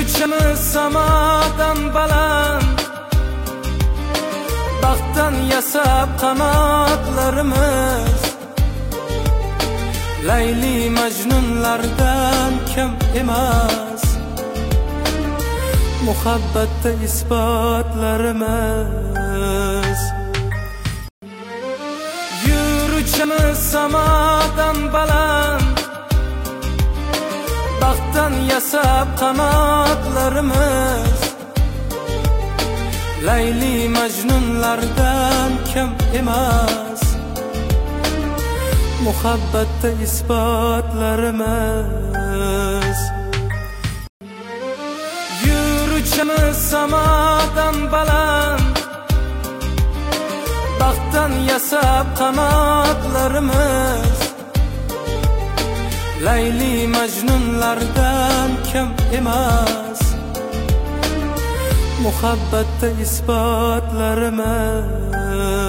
Yurishimiz samadan baland, baxtdan yasab qanotlarimiz Layli Majnunlardan kam emas, muhabbatda isbotlarimiz. Yurishimiz samadan baland, baxtdan yasab qanotlarimiz Layli Majnunlardan kam emas, muhabbatda isbotlarimiz. Yurishimiz samadan baland, baxtdan yasab qanotlarimiz Layli Majnunlardan kam emas, muhabbatda isbotlarimiz.